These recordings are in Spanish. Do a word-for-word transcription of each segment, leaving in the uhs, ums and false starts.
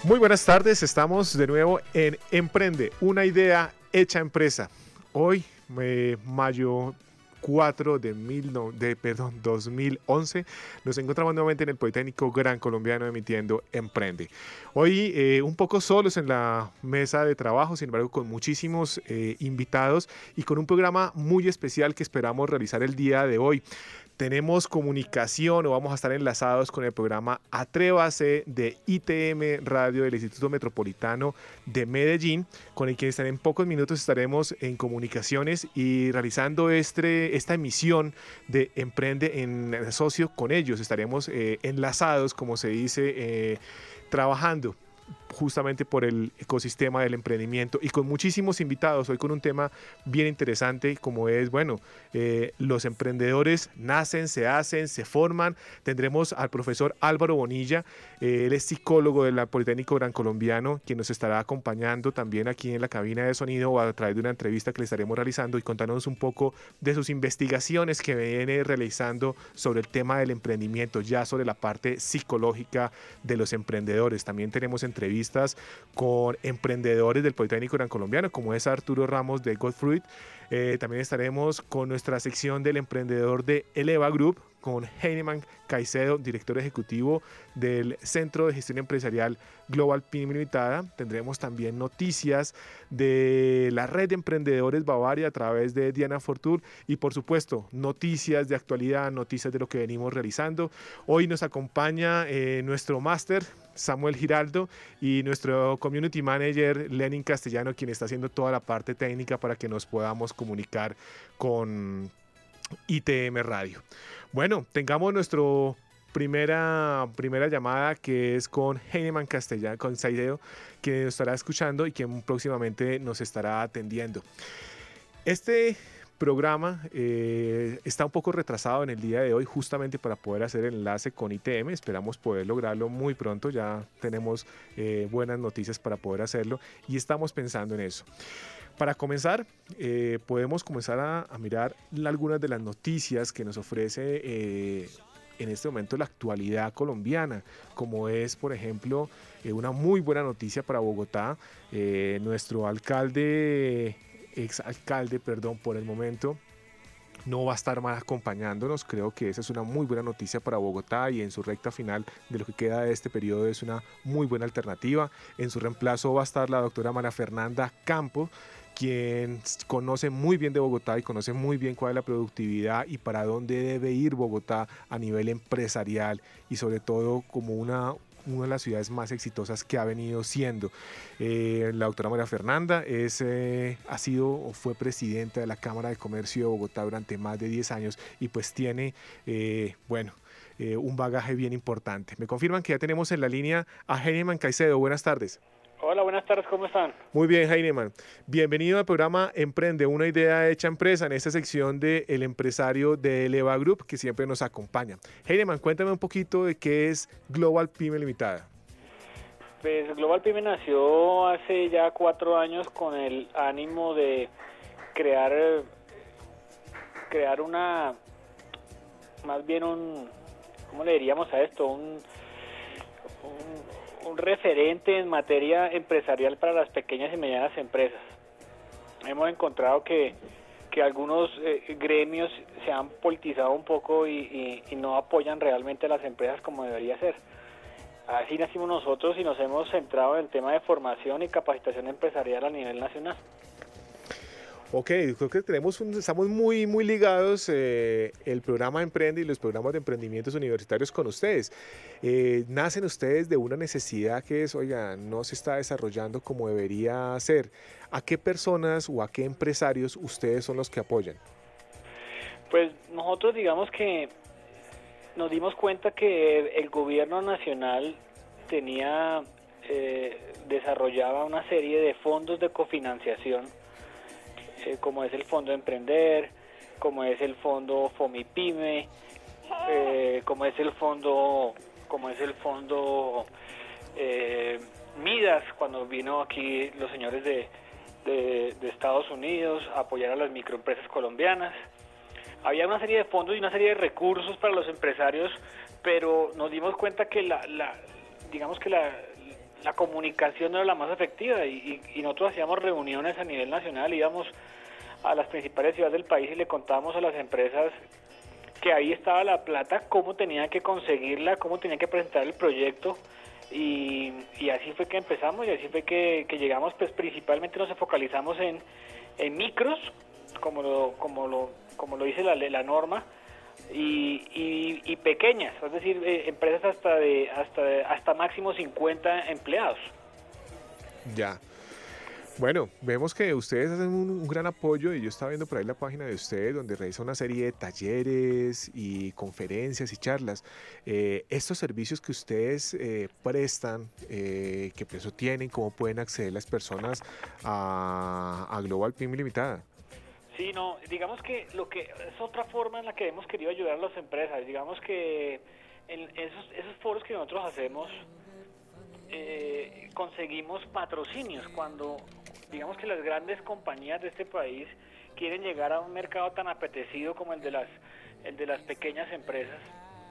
Muy buenas tardes, estamos de nuevo en Emprende, una idea hecha empresa. Hoy, eh, mayo cuatro de, mil, no, de perdón, dos mil once, nos encontramos nuevamente en el Politécnico Gran Colombiano emitiendo Emprende. Hoy eh, un poco solos en la mesa de trabajo, sin embargo con muchísimos eh, invitados y con un programa muy especial que esperamos realizar el día de hoy. Tenemos comunicación o vamos a estar enlazados con el programa Atrévase de I T M Radio del Instituto Metropolitano de Medellín, con el que en pocos minutos estaremos en comunicaciones y realizando este, esta emisión de Emprende en socio con ellos. Estaremos eh, enlazados, como se dice, eh, trabajando justamente por el ecosistema del emprendimiento y con muchísimos invitados, hoy con un tema bien interesante como es, bueno, eh, los emprendedores nacen, se hacen, se forman. Tendremos al profesor Álvaro Bonilla, eh, él es psicólogo del Politécnico Gran Colombiano, quien nos estará acompañando también aquí en la cabina de sonido o a través de una entrevista que le estaremos realizando y contándonos un poco de sus investigaciones que viene realizando sobre el tema del emprendimiento, ya sobre la parte psicológica de los emprendedores. También tenemos entrevistas con emprendedores del Politécnico Gran Colombiano, como es Arturo Ramos de Godfruit. Eh, también estaremos con nuestra sección del emprendedor de Eleva Group, con Heinemann Caicedo, director ejecutivo del Centro de Gestión Empresarial Global Pyme Limitada. Tendremos también noticias de la red de emprendedores Bavaria a través de Diana Fortur y por supuesto noticias de actualidad, noticias de lo que venimos realizando. Hoy nos acompaña eh, nuestro máster Samuel Giraldo y nuestro community manager Lenin Castellano, quien está haciendo toda la parte técnica para que nos podamos comunicar con I T M Radio. Bueno, tengamos nuestro primera, primera llamada, que es con Heinemann Castellano, con Saideo, que nos estará escuchando y quien próximamente nos estará atendiendo. Este programa eh, está un poco retrasado en el día de hoy justamente para poder hacer el enlace con I T M. Esperamos poder lograrlo muy pronto, ya tenemos eh, buenas noticias para poder hacerlo y estamos pensando en eso. Para comenzar, eh, podemos comenzar a, a mirar algunas de las noticias que nos ofrece eh, en este momento la actualidad colombiana, como es, por ejemplo, eh, una muy buena noticia para Bogotá. Eh, nuestro alcalde, exalcalde, perdón, por el momento, no va a estar más acompañándonos. Creo que esa es una muy buena noticia para Bogotá y en su recta final de lo que queda de este periodo es una muy buena alternativa. En su reemplazo va a estar la doctora María Fernanda Campo, quien conoce muy bien de Bogotá y conoce muy bien cuál es la productividad y para dónde debe ir Bogotá a nivel empresarial y sobre todo como una, una de las ciudades más exitosas que ha venido siendo. Eh, la doctora María Fernanda es, eh, ha sido o fue presidenta de la Cámara de Comercio de Bogotá durante más de diez años y pues tiene, eh, bueno, eh, un bagaje bien importante. Me confirman que ya tenemos en la línea a Heinemann Caicedo. Buenas tardes. Hola, buenas tardes, ¿cómo están? Muy bien, Heinemann. Bienvenido al programa Emprende, una idea hecha empresa, en esta sección de El Empresario de Eleva Group, que siempre nos acompaña. Heinemann, cuéntame un poquito de qué es Global Pyme Limitada. Pues Global Pyme nació hace ya cuatro años con el ánimo de crear, crear una, más bien un, ¿cómo le diríamos a esto? Un... un un referente en materia empresarial para las pequeñas y medianas empresas. Hemos encontrado que, que algunos eh, gremios se han politizado un poco y, y, y no apoyan realmente a las empresas como debería ser. Así nacimos nosotros y nos hemos centrado en el tema de formación y capacitación empresarial a nivel nacional. Ok, creo que tenemos un, estamos muy, muy ligados eh, el programa Emprende y los programas de emprendimientos universitarios con ustedes. Eh, nacen ustedes de una necesidad que es, oiga, no se está desarrollando como debería ser. ¿A qué personas o a qué empresarios ustedes son los que apoyan? Pues nosotros digamos que nos dimos cuenta que el gobierno nacional tenía, eh, desarrollaba una serie de fondos de cofinanciación, Eh, como es el Fondo Emprender, como es el Fondo Fomipyme, eh, como es el Fondo, como es el Fondo eh, Midas, cuando vino aquí los señores de, de, de Estados Unidos a apoyar a las microempresas colombianas. Había una serie de fondos y una serie de recursos para los empresarios, pero nos dimos cuenta que la, la digamos que la la comunicación no era la más efectiva y, y, y nosotros hacíamos reuniones a nivel nacional, íbamos a las principales ciudades del país y le contábamos a las empresas que ahí estaba la plata, cómo tenían que conseguirla, cómo tenían que presentar el proyecto y, y así fue que empezamos y así fue que, que llegamos, pues principalmente nos focalizamos en, en micros, como lo, como lo, como lo dice la, la norma, y, y, y pequeñas, es decir, eh, empresas hasta de hasta de, hasta máximo cincuenta empleados. Ya. Bueno, vemos que ustedes hacen un, un gran apoyo y yo estaba viendo por ahí la página de ustedes donde realiza una serie de talleres y conferencias y charlas. Eh, estos servicios que ustedes eh, prestan, eh, ¿qué precio tienen? ¿Cómo pueden acceder las personas a, a Global Pyme Limitada? Sí, no, digamos que lo que es otra forma en la que hemos querido ayudar a las empresas. Digamos que en esos, esos foros que nosotros hacemos eh, conseguimos patrocinios cuando digamos que las grandes compañías de este país quieren llegar a un mercado tan apetecido como el de las el de las pequeñas empresas.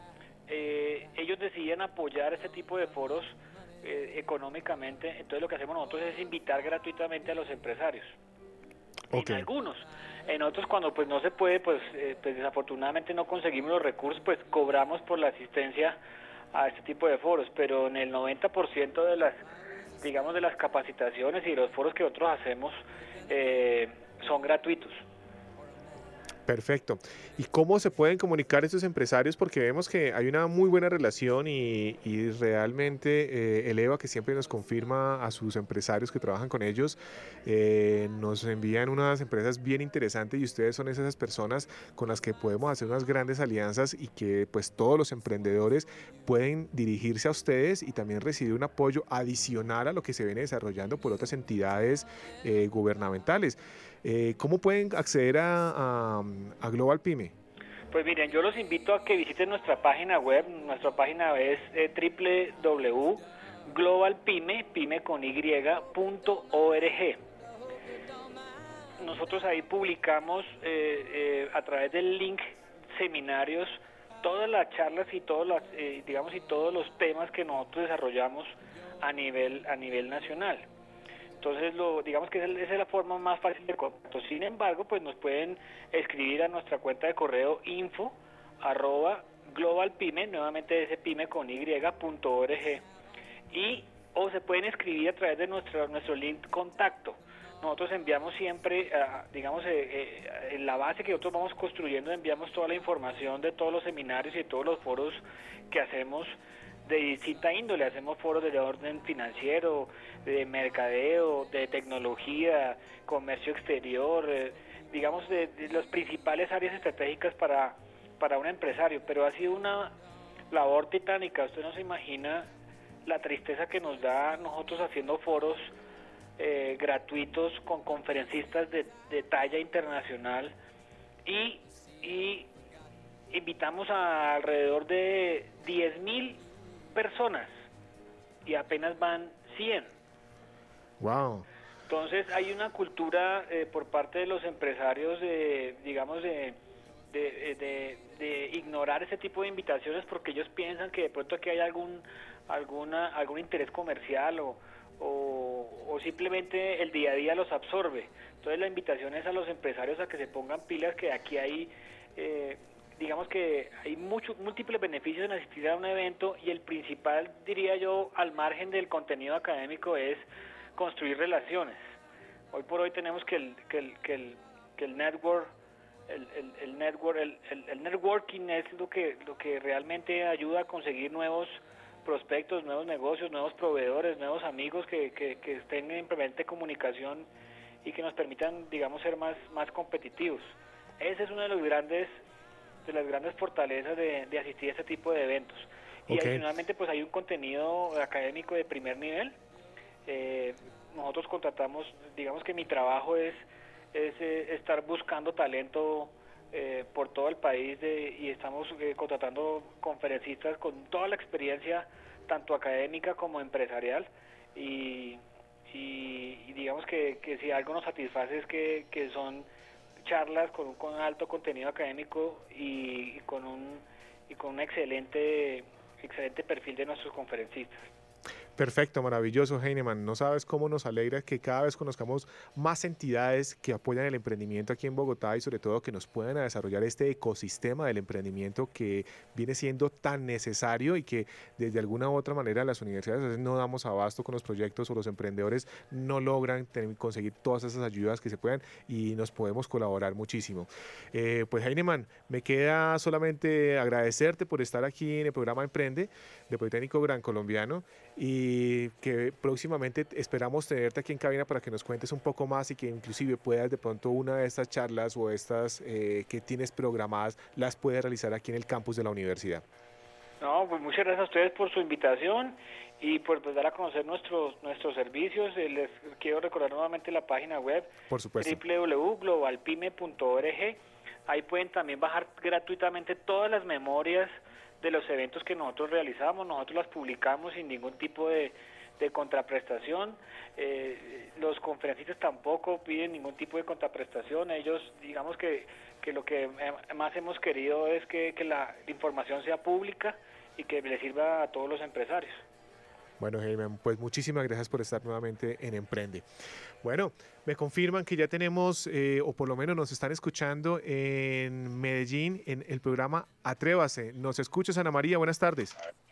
Eh, ellos deciden apoyar este tipo de foros eh, económicamente. Entonces lo que hacemos nosotros es invitar gratuitamente a los empresarios. Okay. En algunos, en otros cuando pues no se puede, pues, eh, pues desafortunadamente no conseguimos los recursos, pues cobramos por la asistencia a este tipo de foros, pero en el noventa por ciento de las, digamos, de las capacitaciones y los foros que nosotros hacemos eh, son gratuitos. Perfecto. ¿Y cómo se pueden comunicar estos empresarios? Porque vemos que hay una muy buena relación y, y realmente eh, el EVA, que siempre nos confirma a sus empresarios que trabajan con ellos, eh, nos envían unas empresas bien interesantes y ustedes son esas personas con las que podemos hacer unas grandes alianzas y que pues todos los emprendedores pueden dirigirse a ustedes y también recibir un apoyo adicional a lo que se viene desarrollando por otras entidades eh, gubernamentales. Eh, ¿Cómo pueden acceder a, a, a Global Pyme? Pues miren, yo los invito a que visiten nuestra página web. Nuestra página es eh, doble u doble u doble u punto global pyme, pyme con y, punto org. Nosotros ahí publicamos eh, eh, a través del link seminarios todas las charlas y todos los, eh, digamos, y todos los temas que nosotros desarrollamos a nivel a nivel nacional. Entonces, lo, digamos que esa es la forma más fácil de contacto. Sin embargo, pues nos pueden escribir a nuestra cuenta de correo info arroba globalpyme, nuevamente ese pyme con y, punto org, y o se pueden escribir a través de nuestro nuestro link contacto. Nosotros enviamos siempre, uh, digamos, eh, eh, en la base que nosotros vamos construyendo, enviamos toda la información de todos los seminarios y de todos los foros que hacemos de distinta índole. Hacemos foros de orden financiero, de mercadeo, de tecnología, comercio exterior, eh, digamos de, de las principales áreas estratégicas para, para un empresario, pero ha sido una labor titánica. Usted no se imagina la tristeza que nos da nosotros haciendo foros eh, gratuitos con conferencistas de, de talla internacional y, y invitamos a alrededor de diez mil personas y apenas van cien. Wow. Entonces hay una cultura eh, por parte de los empresarios de, digamos, de, de, de, de ignorar ese tipo de invitaciones porque ellos piensan que de pronto aquí hay algún alguna algún interés comercial o, o, o simplemente el día a día los absorbe. Entonces la invitación es a los empresarios a que se pongan pilas, que aquí hay eh, digamos que hay muchos múltiples beneficios en asistir a un evento y el principal, diría yo, al margen del contenido académico, es construir relaciones. Hoy por hoy tenemos que el que el que el, que el network el, el, el network el, el, el networking es lo que lo que realmente ayuda a conseguir nuevos prospectos, nuevos negocios, nuevos proveedores, nuevos amigos que, que, que estén en permanente comunicación y que nos permitan, digamos, ser más más competitivos. Ese es uno de los grandes de las grandes fortalezas de, de asistir a este tipo de eventos. Y okay. Adicionalmente pues hay un contenido académico de primer nivel. Eh, nosotros contratamos, digamos que mi trabajo es, es eh, estar buscando talento eh, por todo el país de, y estamos eh, contratando conferencistas con toda la experiencia tanto académica como empresarial y, y, y digamos que, que si algo nos satisface es que, que son charlas con un con alto contenido académico y, y con un y con un excelente excelente perfil de nuestros conferencistas. Perfecto, maravilloso, Heinemann. No sabes cómo nos alegra que cada vez conozcamos más entidades que apoyan el emprendimiento aquí en Bogotá y sobre todo que nos puedan desarrollar este ecosistema del emprendimiento que viene siendo tan necesario y que desde alguna u otra manera las universidades a veces no damos abasto con los proyectos o los emprendedores no logran tener, conseguir todas esas ayudas que se puedan y nos podemos colaborar muchísimo. Eh, pues Heinemann, me queda solamente agradecerte por estar aquí en el programa Emprende de Politécnico Gran Colombiano y que próximamente esperamos tenerte aquí en cabina para que nos cuentes un poco más y que inclusive puedas de pronto una de estas charlas o estas eh, que tienes programadas las puedas realizar aquí en el campus de la universidad. No, pues muchas gracias a ustedes por su invitación y por pues, dar a conocer nuestros nuestros servicios. Eh, les quiero recordar nuevamente la página web, por supuesto, doble u doble u doble u punto global pyme punto org. Ahí pueden también bajar gratuitamente todas las memorias de los eventos que nosotros realizamos. Nosotros las publicamos sin ningún tipo de, de contraprestación. Eh, los conferencistas tampoco piden ningún tipo de contraprestación. Ellos, digamos que, que lo que más hemos querido es que, que la información sea pública y que le sirva a todos los empresarios. Bueno, Heinemann, pues muchísimas gracias por estar nuevamente en Emprende. Bueno, me confirman que ya tenemos, eh, o por lo menos nos están escuchando en Medellín, en el programa Atrévase. ¿Nos escuchas, Ana María? Buenas tardes.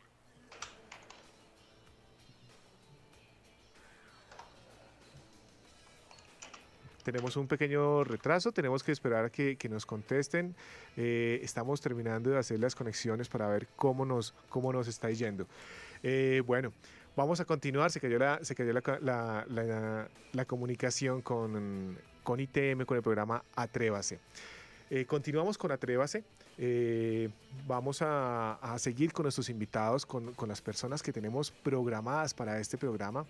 Tenemos un pequeño retraso, tenemos que esperar a que, que nos contesten. Eh, estamos terminando de hacer las conexiones para ver cómo nos, cómo nos está yendo. Eh, bueno, vamos a continuar. Se cayó la, se cayó la, la, la, la comunicación con, con I T M, con el programa Atrévase. Eh, continuamos con Atrévase. Eh, vamos a, a seguir con nuestros invitados, con, con las personas que tenemos programadas para este programa.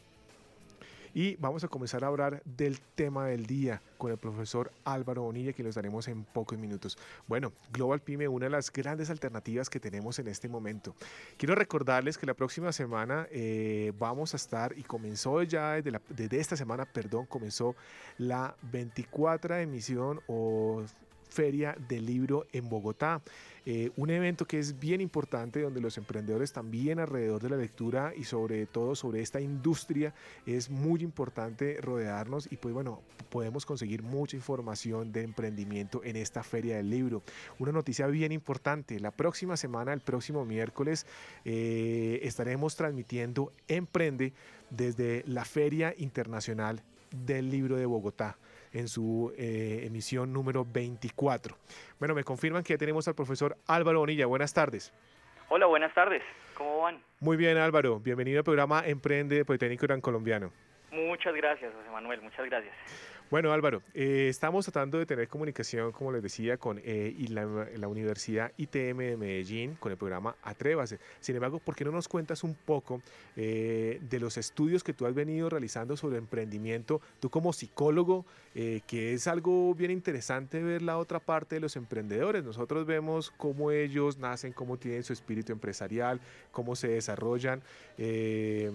Y vamos a comenzar a hablar del tema del día con el profesor Álvaro Bonilla, que los daremos en pocos minutos. Bueno, Global Pyme, una de las grandes alternativas que tenemos en este momento. Quiero recordarles que la próxima semana eh, vamos a estar, y comenzó ya desde, la, desde esta semana, perdón, comenzó la veinticuarta emisión o Feria del Libro en Bogotá. Eh, un evento que es bien importante donde los emprendedores también alrededor de la lectura y sobre todo sobre esta industria es muy importante rodearnos y pues bueno, podemos conseguir mucha información de emprendimiento en esta Feria del Libro. Una noticia bien importante, la próxima semana, el próximo miércoles, eh, estaremos transmitiendo Emprende desde la Feria Internacional del Libro de Bogotá, en su eh, emisión número veinticuatro. Bueno, me confirman que ya tenemos al profesor Álvaro Bonilla. Buenas tardes. Hola, buenas tardes. ¿Cómo van? Muy bien, Álvaro. Bienvenido al programa Emprende de Politécnico Gran Colombiano. Muchas gracias, José Manuel. Muchas gracias. Bueno, Álvaro, eh, estamos tratando de tener comunicación, como les decía, con eh, y la, la Universidad I T M de Medellín, con el programa Atrévase. Sin embargo, ¿por qué no nos cuentas un poco eh, de los estudios que tú has venido realizando sobre emprendimiento? Tú como psicólogo, eh, que es algo bien interesante ver la otra parte de los emprendedores. Nosotros vemos cómo ellos nacen, cómo tienen su espíritu empresarial, cómo se desarrollan. Eh,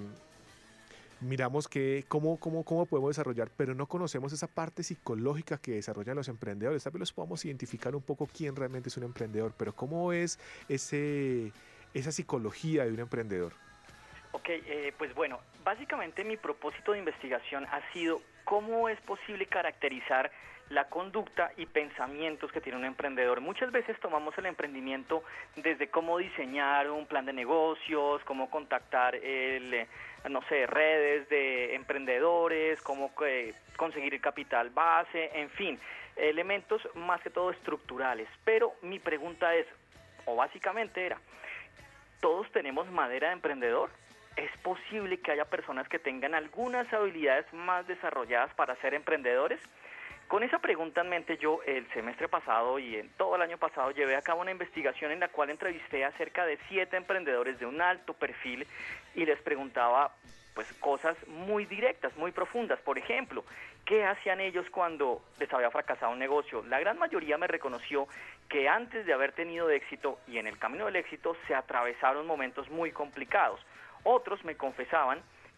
miramos que cómo, cómo, cómo podemos desarrollar, pero no conocemos esa parte psicológica que desarrollan los emprendedores. Tal vez los podamos identificar un poco quién realmente es un emprendedor, pero cómo es ese, esa psicología de un emprendedor. Ok, eh, pues bueno, básicamente mi propósito de investigación ha sido cómo es posible caracterizar la conducta y pensamientos que tiene un emprendedor. Muchas veces tomamos el emprendimiento desde cómo diseñar un plan de negocios, cómo contactar el, no sé, redes de emprendedores, cómo eh, conseguir el capital base, en fin, elementos más que todo estructurales. Pero mi pregunta es, o básicamente era, ¿todos tenemos madera de emprendedor? ¿Es posible que haya personas que tengan algunas habilidades más desarrolladas para ser emprendedores? Con esa pregunta en mente, yo el semestre pasado y en todo el año pasado llevé a cabo una investigación en la cual entrevisté a cerca de siete emprendedores de un alto perfil y les preguntaba pues cosas muy directas, muy profundas. Por ejemplo, ¿qué hacían ellos cuando les había fracasado un negocio? La gran mayoría me reconoció que antes de haber tenido éxito y en el camino del éxito se atravesaron momentos muy complicados. Otros me confesaban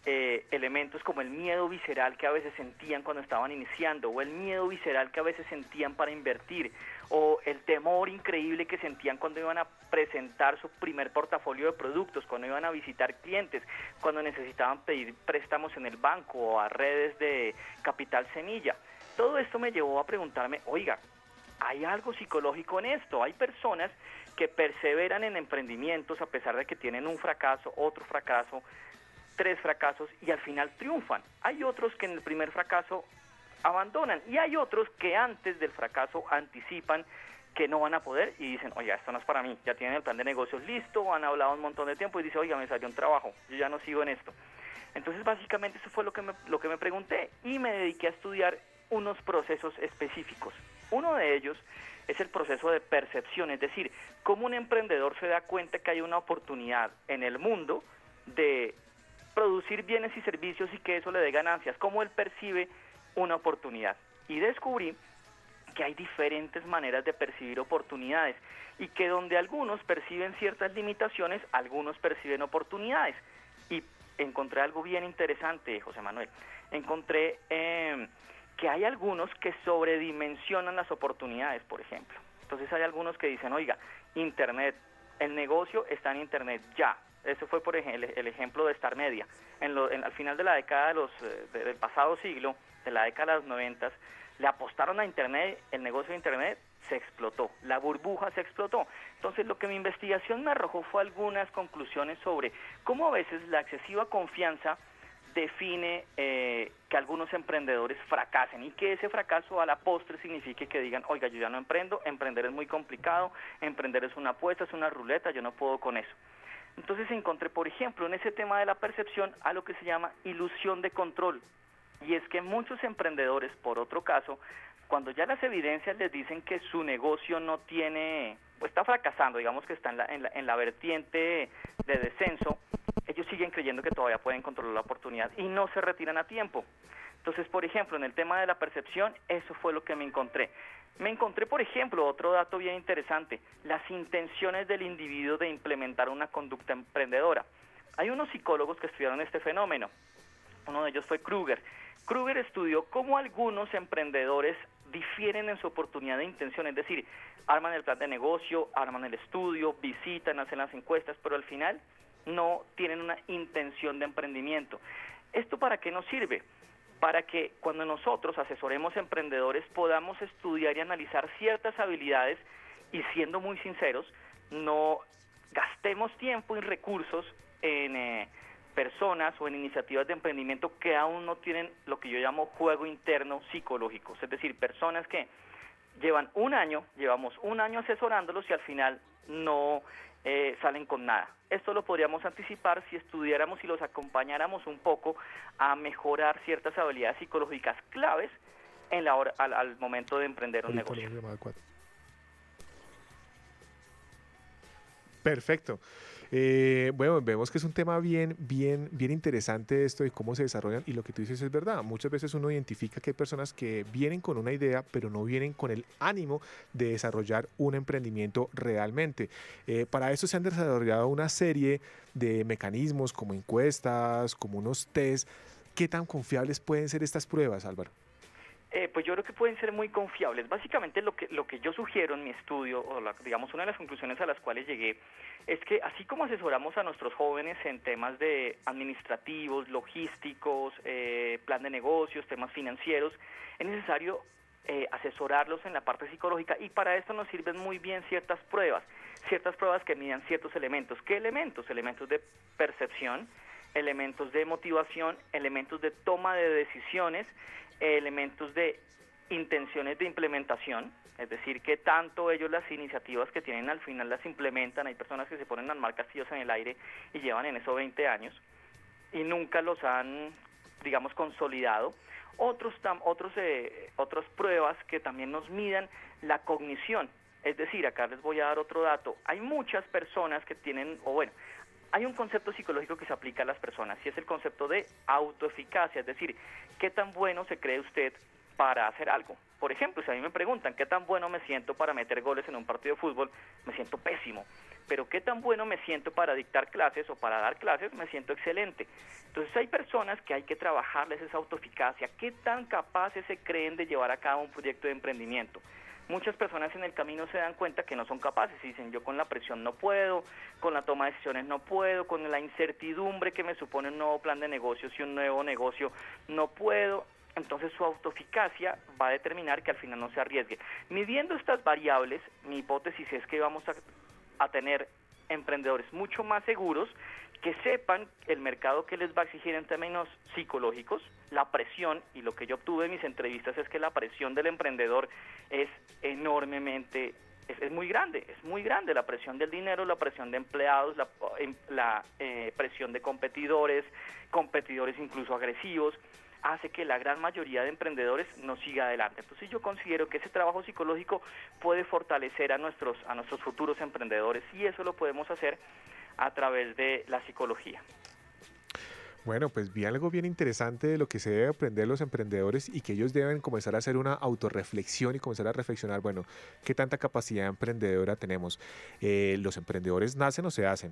eh, elementos como el miedo visceral que a veces sentían cuando estaban iniciando, o el miedo visceral que a veces sentían para invertir, o el temor increíble que sentían cuando iban a presentar su primer portafolio de productos, cuando iban a visitar clientes, cuando necesitaban pedir préstamos en el banco o a redes de capital semilla. Todo esto me llevó a preguntarme, oiga, hay algo psicológico en esto. Hay personas que perseveran en emprendimientos a pesar de que tienen un fracaso, otro fracaso, tres fracasos y al final triunfan. Hay otros que en el primer fracaso abandonan y hay otros que antes del fracaso anticipan que no van a poder y dicen, oiga, esto no es para mí. Ya tienen el plan de negocios listo, han hablado un montón de tiempo y dicen, oiga, me salió un trabajo, yo ya no sigo en esto. Entonces, básicamente, eso fue lo que me, lo que me pregunté y me dediqué a estudiar unos procesos específicos. Uno de ellos es el proceso de percepción, es decir, cómo un emprendedor se da cuenta que hay una oportunidad en el mundo de producir bienes y servicios y que eso le dé ganancias, cómo él percibe una oportunidad. Y descubrí que hay diferentes maneras de percibir oportunidades y que donde algunos perciben ciertas limitaciones, algunos perciben oportunidades. Y encontré algo bien interesante, José Manuel. Encontré eh, que hay algunos que sobredimensionan las oportunidades, por ejemplo. Entonces hay algunos que dicen, oiga, Internet, el negocio está en Internet ya. Ese fue, por ejemplo, el, el ejemplo de Star Media. En lo, en, al final de la década de los, de, del pasado siglo, de la década de los noventas, le apostaron a Internet, el negocio de Internet se explotó, la burbuja se explotó. Entonces lo que mi investigación me arrojó fue algunas conclusiones sobre cómo a veces la excesiva confianza define eh, que algunos emprendedores fracasen y que ese fracaso a la postre signifique que digan, oiga, yo ya no emprendo, emprender es muy complicado, emprender es una apuesta, es una ruleta, yo no puedo con eso. Entonces encontré, por ejemplo, en ese tema de la percepción a lo que se llama ilusión de control. Y es que muchos emprendedores, por otro caso, cuando ya las evidencias les dicen que su negocio no tiene, pues está fracasando, digamos que está en la, en la, en la vertiente de descenso, ellos siguen creyendo que todavía pueden controlar la oportunidad y no se retiran a tiempo. Entonces, por ejemplo, en el tema de la percepción, eso fue lo que me encontré. Me encontré, por ejemplo, otro dato bien interesante, las intenciones del individuo de implementar una conducta emprendedora. Hay unos psicólogos que estudiaron este fenómeno, uno de ellos fue Kruger. Kruger estudió cómo algunos emprendedores difieren en su oportunidad de intención, es decir, arman el plan de negocio, arman el estudio, visitan, hacen las encuestas, pero al final no tienen una intención de emprendimiento. ¿Esto para qué nos sirve? Para que cuando nosotros asesoremos emprendedores podamos estudiar y analizar ciertas habilidades y, siendo muy sinceros, no gastemos tiempo y recursos en eh, personas o en iniciativas de emprendimiento que aún no tienen lo que yo llamo juego interno psicológico, es decir, personas que llevan un año, llevamos un año asesorándolos y al final no eh, salen con nada. Esto lo podríamos anticipar si estudiáramos y los acompañáramos un poco a mejorar ciertas habilidades psicológicas claves en la hora, al, al momento de emprender un negocio. Perfecto. Eh, bueno, vemos que es un tema bien, bien, bien interesante esto de cómo se desarrollan, y lo que tú dices es verdad. Muchas veces uno identifica que hay personas que vienen con una idea, pero no vienen con el ánimo de desarrollar un emprendimiento realmente. Eh, para eso se han desarrollado una serie de mecanismos como encuestas, como unos test. ¿Qué tan confiables pueden ser estas pruebas, Álvaro? Eh, pues yo creo que pueden ser muy confiables. Básicamente lo que lo que yo sugiero en mi estudio, o la, digamos una de las conclusiones a las cuales llegué, es que así como asesoramos a nuestros jóvenes en temas de administrativos, logísticos, eh, plan de negocios, temas financieros, es necesario eh, asesorarlos en la parte psicológica, y para esto nos sirven muy bien ciertas pruebas, ciertas pruebas que midan ciertos elementos. ¿Qué elementos? Elementos de percepción, elementos de motivación, elementos de toma de decisiones, elementos de intenciones de implementación, es decir, que tanto ellos las iniciativas que tienen al final las implementan. Hay personas que se ponen a armar castillos en el aire y llevan en eso veinte años y nunca los han, digamos, consolidado. Otros, tam, otros, eh, otras pruebas que también nos midan la cognición, es decir, acá les voy a dar otro dato. Hay muchas personas que tienen, o bueno, hay un concepto psicológico que se aplica a las personas y es el concepto de autoeficacia, es decir, qué tan bueno se cree usted para hacer algo. Por ejemplo, si a mí me preguntan qué tan bueno me siento para meter goles en un partido de fútbol, me siento pésimo. Pero qué tan bueno me siento para dictar clases o para dar clases, me siento excelente. Entonces hay personas que hay que trabajarles esa autoeficacia. ¿Qué tan capaces se creen de llevar a cabo un proyecto de emprendimiento? Muchas personas en el camino se dan cuenta que no son capaces y dicen, yo con la presión no puedo, con la toma de decisiones no puedo, con la incertidumbre que me supone un nuevo plan de negocios y un nuevo negocio no puedo. Entonces su autoeficacia va a determinar que al final no se arriesgue. Midiendo estas variables, mi hipótesis es que vamos a, a tener emprendedores mucho más seguros, que sepan el mercado que les va a exigir en términos psicológicos, la presión, y lo que yo obtuve en mis entrevistas es que la presión del emprendedor es enormemente, es, es muy grande, es muy grande, la presión del dinero, la presión de empleados, la, la eh, presión de competidores, competidores incluso agresivos, hace que la gran mayoría de emprendedores no siga adelante. Entonces yo considero que ese trabajo psicológico puede fortalecer a nuestros, a nuestros futuros emprendedores, y eso lo podemos hacer a través de la psicología. Bueno, pues vi algo bien interesante de lo que se debe aprender los emprendedores y que ellos deben comenzar a hacer una autorreflexión y comenzar a reflexionar, bueno, ¿qué tanta capacidad emprendedora tenemos? Eh, ¿Los emprendedores nacen o se hacen?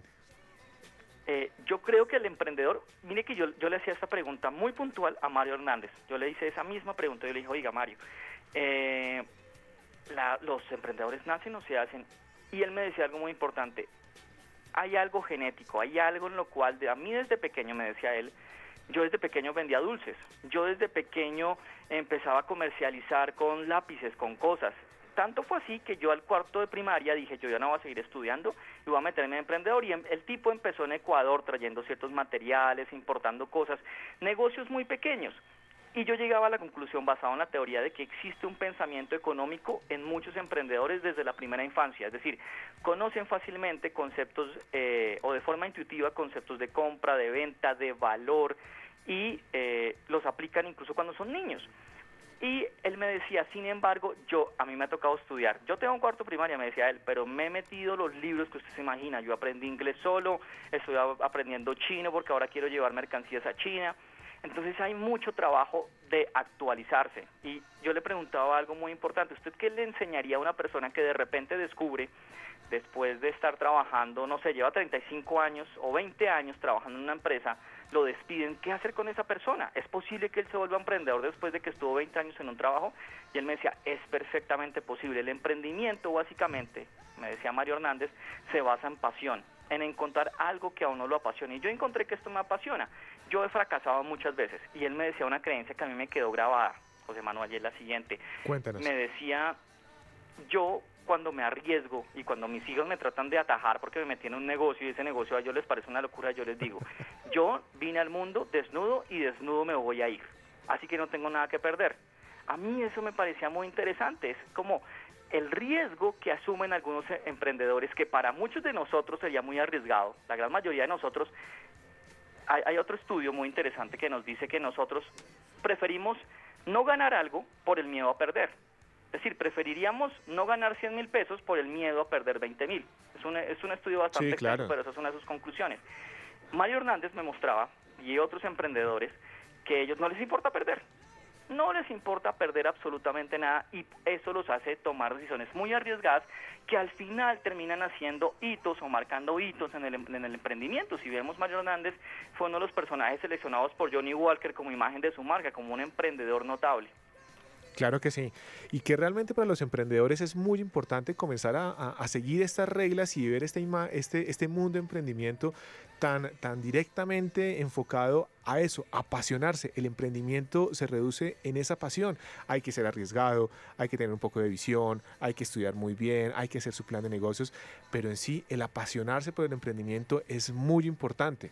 Eh, yo creo que el emprendedor, mire que yo, yo le hacía esta pregunta muy puntual a Mario Hernández. Yo le hice esa misma pregunta, yo le dije, oiga Mario, eh, la, ¿los emprendedores nacen o se hacen? Y él me decía algo muy importante. Hay algo genético, hay algo en lo cual, de, a mí desde pequeño, me decía él, yo desde pequeño vendía dulces, yo desde pequeño empezaba a comercializar con lápices, con cosas. Tanto fue así que yo al cuarto de primaria dije, yo ya no voy a seguir estudiando y voy a meterme en emprendedor. Y el tipo empezó en Ecuador trayendo ciertos materiales, importando cosas, negocios muy pequeños. Y yo llegaba a la conclusión, basado en la teoría, de que existe un pensamiento económico en muchos emprendedores desde la primera infancia. Es decir, conocen fácilmente conceptos eh, o de forma intuitiva conceptos de compra, de venta, de valor, y eh, los aplican incluso cuando son niños. Y él me decía, sin embargo, yo, a mí me ha tocado estudiar. Yo tengo un cuarto primaria, me decía él, pero me he metido los libros que usted se imagina. Yo aprendí inglés solo, estoy aprendiendo chino porque ahora quiero llevar mercancías a China. Entonces hay mucho trabajo de actualizarse. Y yo le preguntaba algo muy importante. ¿Usted qué le enseñaría a una persona que de repente descubre, después de estar trabajando, no sé, lleva treinta y cinco años o veinte años trabajando en una empresa, lo despiden, ¿qué hacer con esa persona? ¿Es posible que él se vuelva emprendedor después de que estuvo veinte años en un trabajo? Y él me decía, es perfectamente posible. El emprendimiento, básicamente, me decía Mario Hernández, se basa en pasión, en encontrar algo que a uno lo apasione. Y yo encontré que esto me apasiona. Yo he fracasado muchas veces, y él me decía una creencia que a mí me quedó grabada, José Manuel, y es la siguiente. Cuéntanos. Me decía, yo cuando me arriesgo y cuando mis hijos me tratan de atajar porque me metí en un negocio y ese negocio a ellos les parece una locura, yo les digo, yo vine al mundo desnudo y desnudo me voy a ir, así que no tengo nada que perder. A mí eso me parecía muy interesante, es como el riesgo que asumen algunos emprendedores, que para muchos de nosotros sería muy arriesgado. La gran mayoría de nosotros, hay, hay otro estudio muy interesante que nos dice que nosotros preferimos no ganar algo por el miedo a perder. Es decir, preferiríamos no ganar cien mil pesos por el miedo a perder veinte mil. Es un, es un estudio bastante sí, claro. extenso, pero esas son sus conclusiones. Mario Hernández me mostraba, y otros emprendedores, que a ellos no les importa perder. No les importa perder absolutamente nada, y eso los hace tomar decisiones muy arriesgadas que al final terminan haciendo hitos o marcando hitos en el, en el emprendimiento. Si vemos, Mario Hernández fue uno de los personajes seleccionados por Johnny Walker como imagen de su marca, como un emprendedor notable. Claro que sí, y que realmente para los emprendedores es muy importante comenzar a, a, a seguir estas reglas y ver este, este, este mundo de emprendimiento tan, tan directamente enfocado a eso, apasionarse. El emprendimiento se reduce en esa pasión. Hay que ser arriesgado, hay que tener un poco de visión, hay que estudiar muy bien, hay que hacer su plan de negocios, pero en sí el apasionarse por el emprendimiento es muy importante.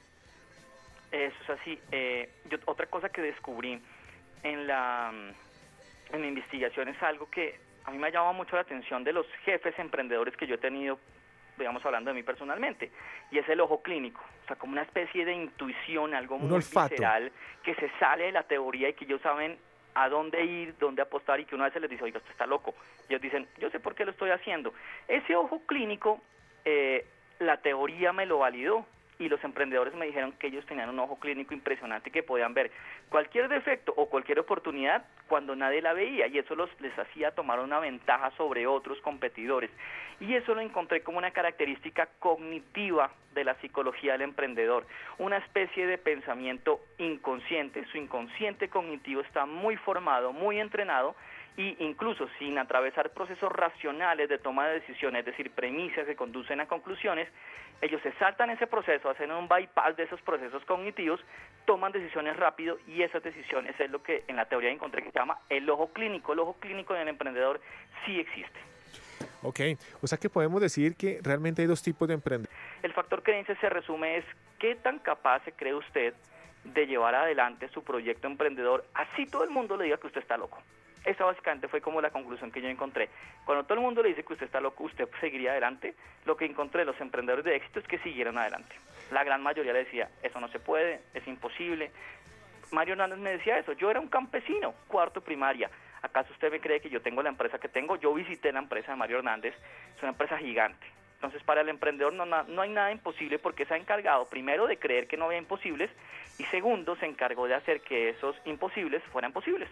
Eso es así. Eh, yo, otra cosa que descubrí en la... en mi investigación es algo que a mí me ha llamado mucho la atención de los jefes emprendedores que yo he tenido, digamos, hablando de mí personalmente, y es el ojo clínico, o sea, como una especie de intuición, algo muy visceral, que se sale de la teoría y que ellos saben a dónde ir, dónde apostar, y que una vez se les dice, oiga, usted está loco. Y ellos dicen, yo sé por qué lo estoy haciendo. Ese ojo clínico, eh, la teoría me lo validó, y los emprendedores me dijeron que ellos tenían un ojo clínico impresionante, que podían ver cualquier defecto o cualquier oportunidad cuando nadie la veía, y eso los, les hacía tomar una ventaja sobre otros competidores. Y eso lo encontré como una característica cognitiva de la psicología del emprendedor, una especie de pensamiento inconsciente. Su inconsciente cognitivo está muy formado, muy entrenado, y incluso sin atravesar procesos racionales de toma de decisiones, es decir, premisas que conducen a conclusiones, ellos se saltan ese proceso, hacen un bypass de esos procesos cognitivos, toman decisiones rápido, y esas decisiones es lo que en la teoría encontré que se llama el ojo clínico. El ojo clínico en el emprendedor sí existe. Ok, o sea que podemos decir que realmente hay dos tipos de emprendedores. El factor creencia se resume es qué tan capaz se cree usted de llevar adelante su proyecto emprendedor, así todo el mundo le diga que usted está loco. Esa básicamente fue como la conclusión que yo encontré. Cuando todo el mundo le dice que usted está loco, usted seguiría adelante. Lo que encontré de los emprendedores de éxito es que siguieron adelante. La gran mayoría le decía, eso no se puede, es imposible. Mario Hernández me decía eso, yo era un campesino, cuarto primaria. ¿Acaso usted me cree que yo tengo la empresa que tengo? Yo visité la empresa de Mario Hernández, es una empresa gigante. Entonces, para el emprendedor no, no hay nada imposible, porque se ha encargado primero de creer que no había imposibles, y segundo, se encargó de hacer que esos imposibles fueran posibles.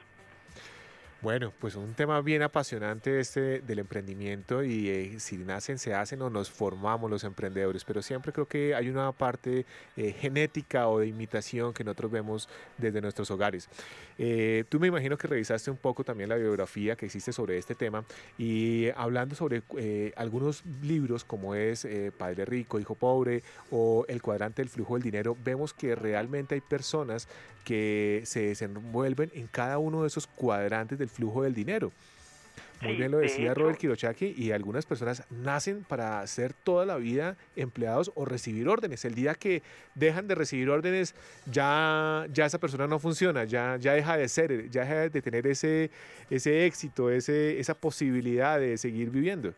Bueno, pues un tema bien apasionante este del emprendimiento, y eh, si nacen, se hacen o nos formamos los emprendedores, pero siempre creo que hay una parte eh, genética o de imitación que nosotros vemos desde nuestros hogares. Eh, tú me imagino que revisaste un poco también la biografía que existe sobre este tema, y hablando sobre eh, algunos libros como es eh, Padre Rico, Hijo Pobre o El Cuadrante del Flujo del Dinero, vemos que realmente hay personas que se desenvuelven en cada uno de esos cuadrantes del flujo del dinero. Muy Sí, bien lo decía de Robert hecho, Kiyosaki, y algunas personas nacen para ser toda la vida empleados o recibir órdenes. El día que dejan de recibir órdenes, ya, ya esa persona no funciona, ya, ya deja de ser, ya deja de tener ese, ese éxito, ese, esa posibilidad de seguir viviendo.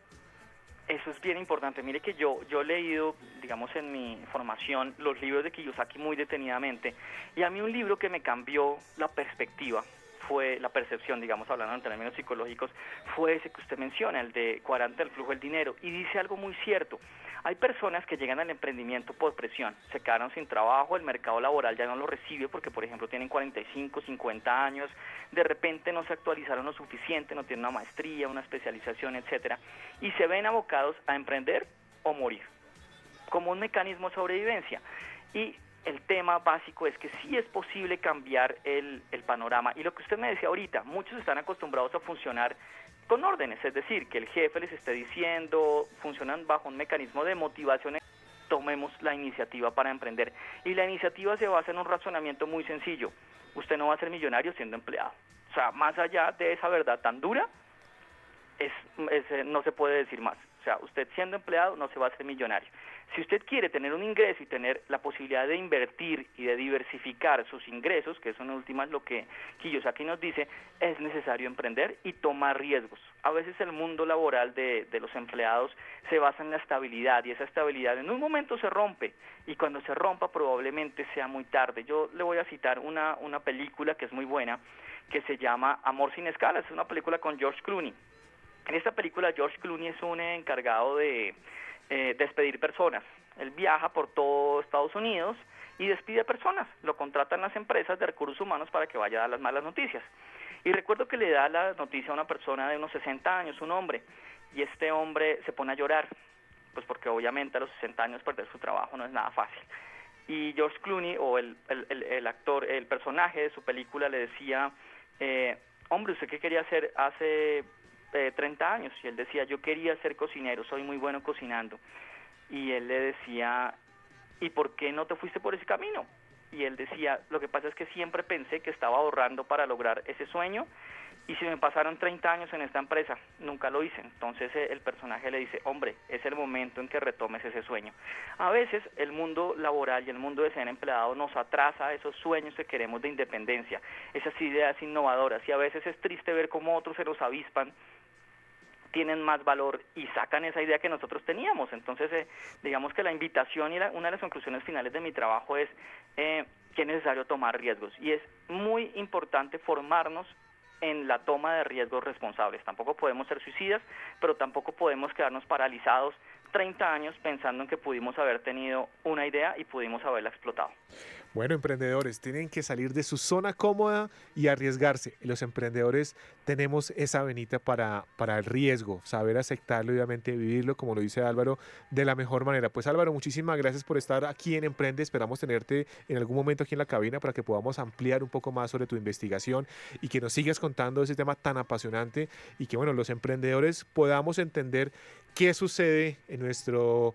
eso es bien importante. Mire que yo, yo he leído, digamos, en mi formación, los libros de Kiyosaki muy detenidamente, y a mí un libro que me cambió la perspectiva, fue la percepción, digamos, hablando en términos psicológicos, fue ese que usted menciona, el de Cuadrante del Flujo del Dinero, y dice algo muy cierto. Hay personas que llegan al emprendimiento por presión, se quedaron sin trabajo, el mercado laboral ya no lo recibe porque, por ejemplo, tienen cuarenta y cinco, cincuenta años, de repente no se actualizaron lo suficiente, no tienen una maestría, una especialización, etcétera, y se ven abocados a emprender o morir, como un mecanismo de sobrevivencia. Y el tema básico es que sí es posible cambiar el, el panorama, y lo que usted me decía ahorita, muchos están acostumbrados a funcionar con órdenes, es decir, que el jefe les esté diciendo, funcionan bajo un mecanismo de motivación. Tomemos la iniciativa para emprender, y la iniciativa se basa en un razonamiento muy sencillo: usted no va a ser millonario siendo empleado. O sea, más allá de esa verdad tan dura, es, es, no se puede decir más. O sea, usted siendo empleado no se va a hacer millonario. Si usted quiere tener un ingreso y tener la posibilidad de invertir y de diversificar sus ingresos, que eso en últimas lo que Kiyosaki nos dice, es necesario emprender y tomar riesgos. A veces el mundo laboral de, de los empleados se basa en la estabilidad, y esa estabilidad en un momento se rompe, y cuando se rompa probablemente sea muy tarde. Yo le voy a citar una, una película que es muy buena, que se llama Amor sin escalas. Es una película con George Clooney. En esta película George Clooney es un encargado de eh, despedir personas. Él viaja por todo Estados Unidos y despide personas. Lo contratan las empresas de recursos humanos para que vaya a dar las malas noticias. Y recuerdo que le da la noticia a una persona de unos sesenta años, un hombre, y este hombre se pone a llorar, pues porque obviamente a los sesenta años perder su trabajo no es nada fácil. Y George Clooney, o el, el, el, el actor, el personaje de su película, le decía, eh, hombre, ¿usted qué quería hacer hace eh, treinta años? Y él decía, yo quería ser cocinero, soy muy bueno cocinando. Y él le decía, ¿y por qué no te fuiste por ese camino? Y él decía, lo que pasa es que siempre pensé que estaba ahorrando para lograr ese sueño, y se me pasaron treinta años en esta empresa, nunca lo hice. Entonces el personaje le dice, hombre, es el momento en que retomes ese sueño. A veces el mundo laboral y el mundo de ser empleado nos atrasa a esos sueños que queremos de independencia, esas ideas innovadoras, y a veces es triste ver cómo otros se nos avispan, tienen más valor y sacan esa idea que nosotros teníamos. Entonces, eh, digamos que la invitación y la, una de las conclusiones finales de mi trabajo es eh, que es necesario tomar riesgos, y es muy importante formarnos en la toma de riesgos responsables. Tampoco podemos ser suicidas, pero tampoco podemos quedarnos paralizados treinta años pensando en que pudimos haber tenido una idea y pudimos haberla explotado. Bueno, emprendedores, tienen que salir de su zona cómoda y arriesgarse. Los emprendedores tenemos esa venita para, para el riesgo, saber aceptarlo y obviamente vivirlo, como lo dice Álvaro, de la mejor manera. Pues Álvaro, muchísimas gracias por estar aquí en Emprende. Esperamos tenerte en algún momento aquí en la cabina para que podamos ampliar un poco más sobre tu investigación y que nos sigas contando ese tema tan apasionante y que, bueno, los emprendedores podamos entender qué sucede en nuestro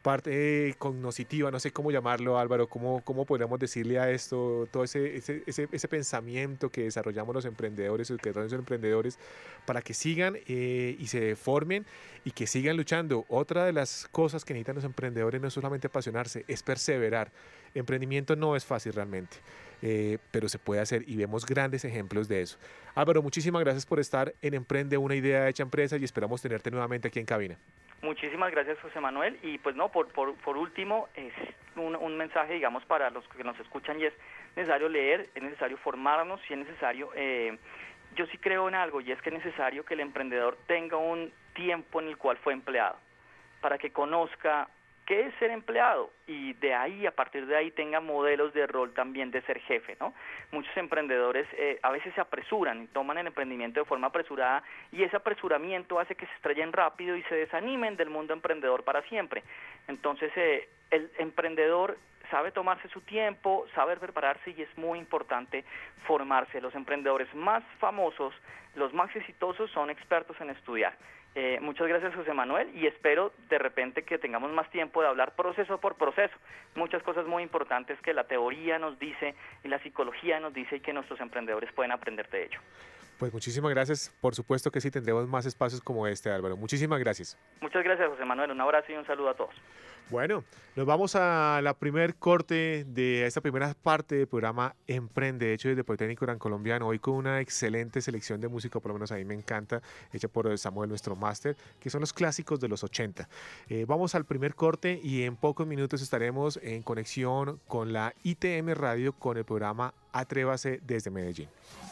parte cognitiva, no sé cómo llamarlo, Álvaro, cómo, cómo podríamos decirle a esto, todo ese, ese, ese, ese pensamiento que desarrollamos los emprendedores, o que desarrollan los emprendedores, para que sigan eh, y se formen y que sigan luchando. Otra de las cosas que necesitan los emprendedores no es solamente apasionarse, es perseverar. Emprendimiento no es fácil realmente, eh, pero se puede hacer y vemos grandes ejemplos de eso. Álvaro, muchísimas gracias por estar en Emprende, una idea hecha empresa, y esperamos tenerte nuevamente aquí en cabina. Muchísimas gracias, José Manuel. Y pues no, por, por, por último, es un, un mensaje, digamos, para los que nos escuchan, y es necesario leer, es necesario formarnos, y es necesario, eh, yo sí creo en algo, y es que es necesario que el emprendedor tenga un tiempo en el cual fue empleado, para que conozca qué es ser empleado, y de ahí, a partir de ahí, tenga modelos de rol también de ser jefe, ¿no? Muchos emprendedores eh, a veces se apresuran y toman el emprendimiento de forma apresurada, y ese apresuramiento hace que se estrellen rápido y se desanimen del mundo emprendedor para siempre. Entonces, eh, el emprendedor sabe tomarse su tiempo, sabe prepararse, y es muy importante formarse. Los emprendedores más famosos, los más exitosos, son expertos en estudiar. Eh, muchas gracias, José Manuel, y espero de repente que tengamos más tiempo de hablar proceso por proceso. Muchas cosas muy importantes que la teoría nos dice y la psicología nos dice, y que nuestros emprendedores pueden aprender de ello. Pues muchísimas gracias. Por supuesto que sí, tendremos más espacios como este, Álvaro. Muchísimas gracias. Muchas gracias, José Manuel. Un abrazo y un saludo a todos. Bueno, nos vamos a la primer corte de esta primera parte del programa Emprende, hecho desde Politécnico Gran Colombiano, hoy con una excelente selección de música, por lo menos a mí me encanta, hecha por Samuel, nuestro máster, que son los clásicos de los ochenta. Eh, vamos al primer corte y en pocos minutos estaremos en conexión con la I T M Radio con el programa Atrévase desde Medellín.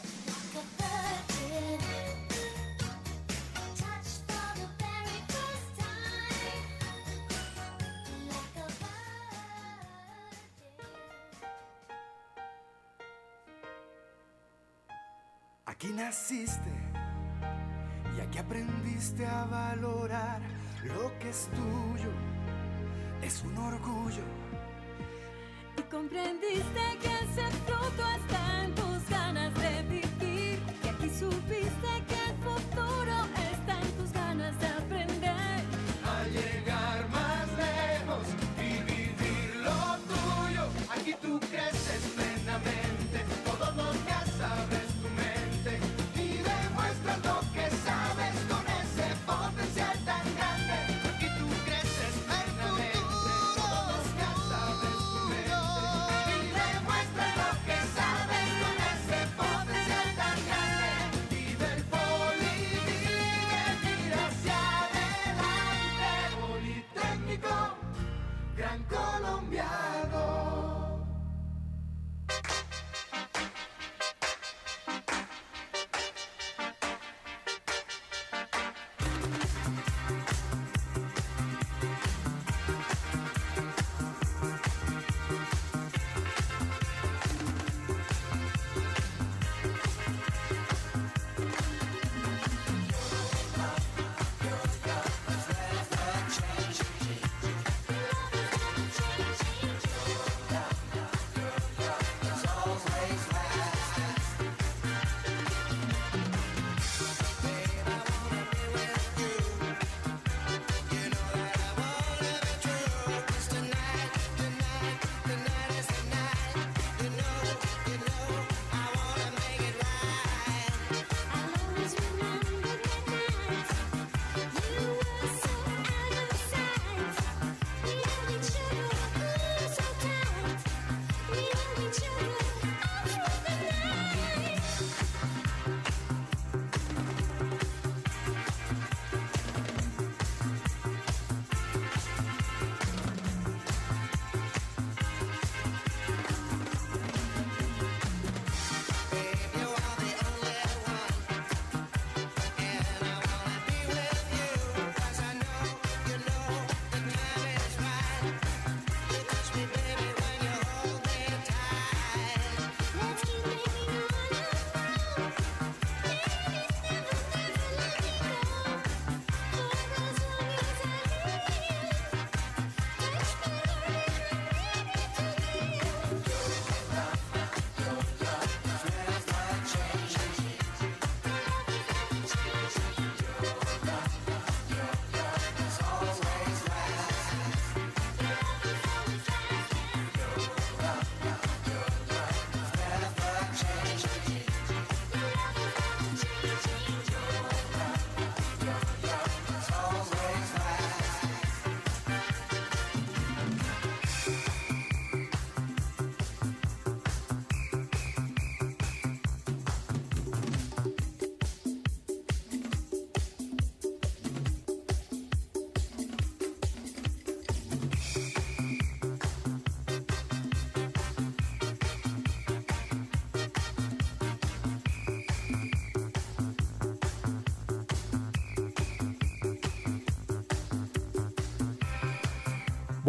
Aquí naciste y aquí aprendiste a valorar lo que es tuyo, es un orgullo. Y comprendiste que ese fruto está en tus ganas de vivir, y aquí supiste que el futuro está en tus ganas de aprender. A llegar más lejos y vivir lo tuyo, aquí tú creces plenamente, todo lo que sabes. Sabes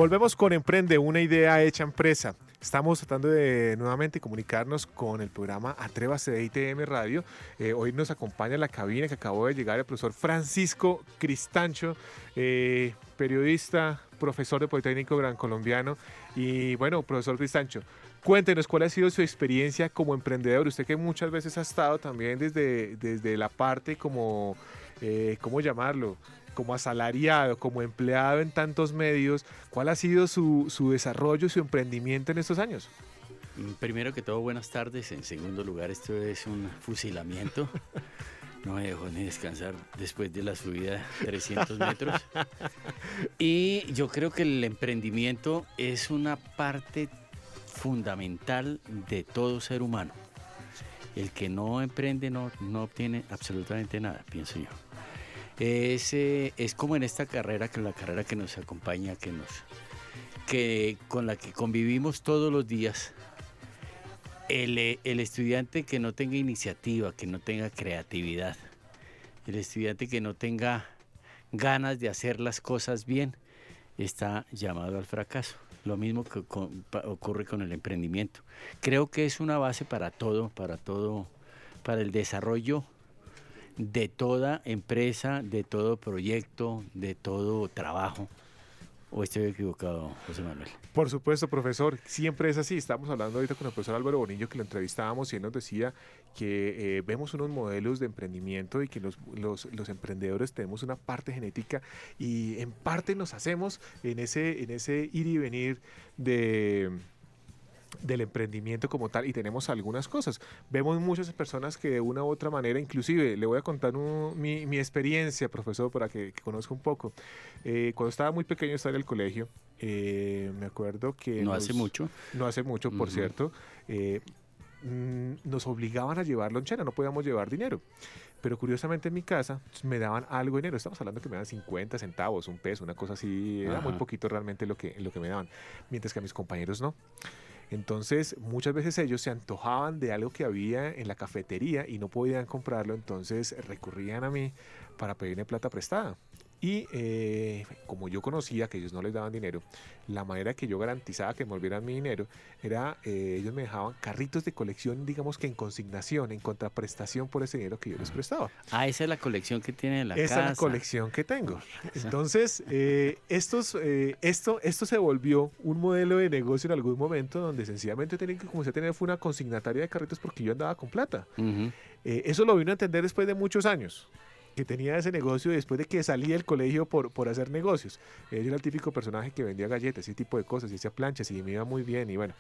Volvemos con Emprende, una idea hecha empresa. Estamos tratando de nuevamente comunicarnos con el programa Atrévase de I T M Radio. Eh, hoy nos acompaña en la cabina que acabó de llegar el profesor Francisco Cristancho, eh, periodista, profesor de Politécnico Gran Colombiano. Y bueno, profesor Cristancho, cuéntenos cuál ha sido su experiencia como emprendedor. Usted que muchas veces ha estado también desde, desde la parte como, eh, ¿cómo llamarlo?, como asalariado, como empleado en tantos medios. ¿Cuál ha sido su, su desarrollo, su emprendimiento en estos años? Primero que todo, buenas tardes. En segundo lugar, esto es un fusilamiento. No me dejó ni descansar después de la subida de trescientos metros. Y yo creo que el emprendimiento es una parte fundamental de todo ser humano. El que no emprende no, no obtiene absolutamente nada, pienso yo. Es, eh, es como en esta carrera, que la carrera que nos acompaña, que nos, que, con la que convivimos todos los días. El, eh, el estudiante que no tenga iniciativa, que no tenga creatividad, el estudiante que no tenga ganas de hacer las cosas bien, está llamado al fracaso. Lo mismo que con, pa, ocurre con el emprendimiento. Creo que es una base para todo, para todo, para el desarrollo de toda empresa, de todo proyecto, de todo trabajo. ¿O estoy equivocado, José Manuel? Por supuesto, profesor, siempre es así. Estamos hablando ahorita con el profesor Álvaro Bonillo, que lo entrevistábamos, y él nos decía que eh, vemos unos modelos de emprendimiento y que los, los, los emprendedores tenemos una parte genética y en parte nos hacemos en ese, en ese ir y venir de... del emprendimiento como tal, y tenemos algunas cosas. Vemos muchas personas que de una u otra manera, inclusive le voy a contar un, mi, mi experiencia, profesor, para que, que conozca un poco. Eh, cuando estaba muy pequeño, estaba en el colegio, eh, me acuerdo que... No nos, hace mucho. No hace mucho, por uh-huh. cierto. Eh, nos obligaban a llevar lonchera, no podíamos llevar dinero. Pero curiosamente en mi casa me daban algo de dinero. Estamos hablando que me daban cincuenta centavos, un peso, una cosa así. Era Ajá. muy poquito realmente lo que, lo que me daban. Mientras que a mis compañeros no. Entonces, muchas veces ellos se antojaban de algo que había en la cafetería y no podían comprarlo, entonces recurrían a mí para pedirme plata prestada. Y eh, como yo conocía que ellos no les daban dinero, la manera que yo garantizaba que me volvieran mi dinero era, eh, ellos me dejaban carritos de colección, digamos que en consignación, en contraprestación por ese dinero que yo les prestaba. Ah, esa es la colección que tiene en la esa casa. Esa es la colección que tengo. Entonces, eh, estos, eh, esto, esto se volvió un modelo de negocio en algún momento donde sencillamente tenía que comenzar a tener fue una consignataria de carritos porque yo andaba con plata. Uh-huh. eh, eso lo vino a entender después de muchos años que tenía ese negocio después de que salí del colegio por, por hacer negocios. Eh, yo era el típico personaje que vendía galletas, ese tipo de cosas, y hacía planchas y me iba muy bien y bueno,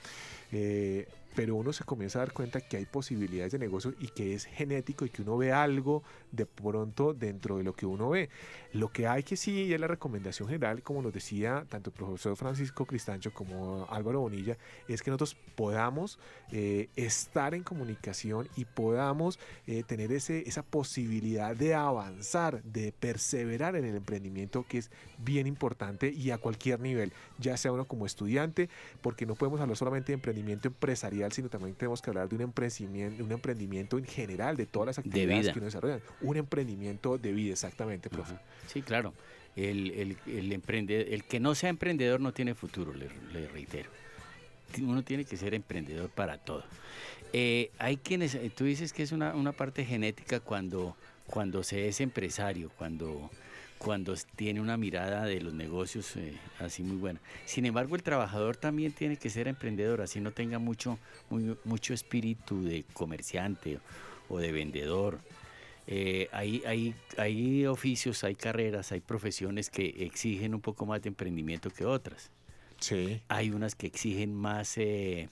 eh, pero uno se comienza a dar cuenta que hay posibilidades de negocio y que es genético y que uno ve algo de pronto dentro de lo que uno ve. Lo que hay que sí, y es la recomendación general, como nos decía tanto el profesor Francisco Cristancho como Álvaro Bonilla, es que nosotros podamos eh, estar en comunicación y podamos eh, tener ese, esa posibilidad de avanzar, de perseverar en el emprendimiento, que es bien importante y a cualquier nivel, ya sea uno como estudiante, porque no podemos hablar solamente de emprendimiento empresarial, sino también tenemos que hablar de un emprendimiento, un emprendimiento en general, de todas las actividades de que uno desarrolla. Un emprendimiento de vida, exactamente, profe. Sí, claro. El, el, el, emprende, el que no sea emprendedor no tiene futuro, le, le reitero. Uno tiene que ser emprendedor para todo. Eh, hay quienes, tú dices que es una, una parte genética cuando, cuando se es empresario, cuando... cuando tiene una mirada de los negocios eh, así muy buena. Sin embargo, el trabajador también tiene que ser emprendedor, así no tenga mucho, muy, mucho espíritu de comerciante o de vendedor. Eh, hay, hay, hay oficios, hay carreras, hay profesiones que exigen un poco más de emprendimiento que otras. Sí. Hay unas que exigen más, eh,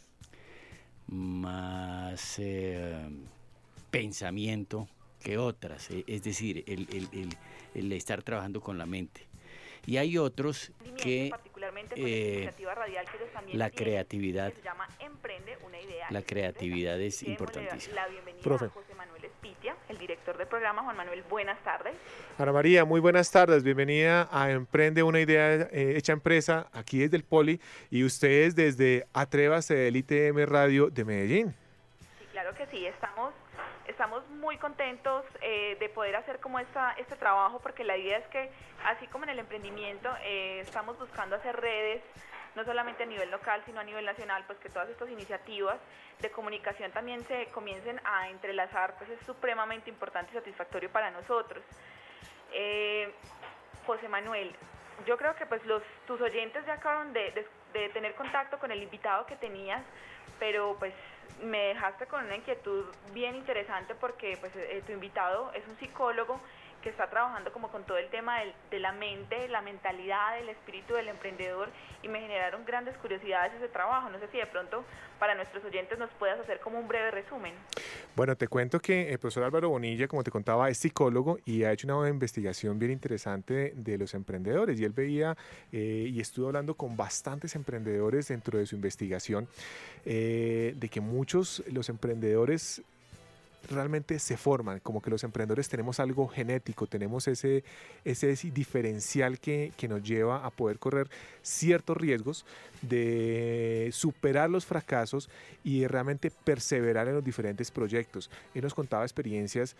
más eh, pensamiento que otras, eh, es decir, el, el, el, el estar trabajando con la mente. Y hay otros que eh, la creatividad, la creatividad es importantísima. La bienvenida Profe. a José Manuel Espitia, el director del programa. Juan Manuel, buenas tardes. Ana María, muy buenas tardes, bienvenida a Emprende, una idea eh, hecha empresa, aquí desde el Poli, y ustedes desde Atrévase del I T M Radio de Medellín. Claro claro que sí, estamos, estamos muy contentos eh, de poder hacer como esta, este trabajo, porque la idea es que, así como en el emprendimiento, eh, estamos buscando hacer redes, no solamente a nivel local, sino a nivel nacional, pues que todas estas iniciativas de comunicación también se comiencen a entrelazar, pues es supremamente importante y satisfactorio para nosotros. Eh, José Manuel, yo creo que pues los tus oyentes ya acabaron de, de, de tener contacto con el invitado que tenías, pero pues me dejaste con una inquietud bien interesante, porque pues eh, tu invitado es un psicólogo que está trabajando como con todo el tema del, de la mente, la mentalidad, el espíritu del emprendedor, y me generaron grandes curiosidades ese trabajo. No sé si de pronto para nuestros oyentes nos puedas hacer como un breve resumen. Bueno, te cuento que el profesor Álvaro Bonilla, como te contaba, es psicólogo y ha hecho una investigación bien interesante de los emprendedores, y él veía eh, y estuvo hablando con bastantes emprendedores dentro de su investigación, eh, de que muchos los emprendedores realmente se forman, como que los emprendedores tenemos algo genético, tenemos ese, ese diferencial que, que nos lleva a poder correr ciertos riesgos, de superar los fracasos y de realmente perseverar en los diferentes proyectos. Él nos contaba experiencias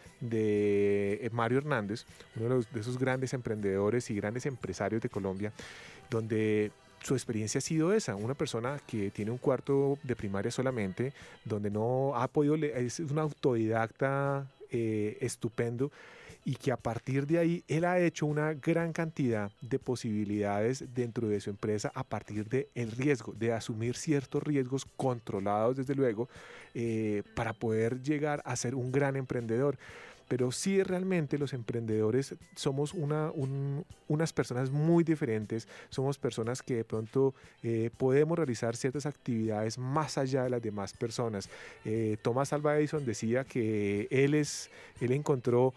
de Mario Hernández, uno de, los, de esos grandes emprendedores y grandes empresarios de Colombia, donde su experiencia ha sido esa, una persona que tiene un cuarto de primaria solamente, donde no ha podido leer, es un autodidacta eh, estupendo, y que a partir de ahí él ha hecho una gran cantidad de posibilidades dentro de su empresa a partir del riesgo, de asumir ciertos riesgos controlados desde luego, eh, para poder llegar a ser un gran emprendedor. Pero sí, realmente los emprendedores somos una, un, unas personas muy diferentes, somos personas que de pronto eh, podemos realizar ciertas actividades más allá de las demás personas. Eh, Thomas Alva Edison decía que él, es, él encontró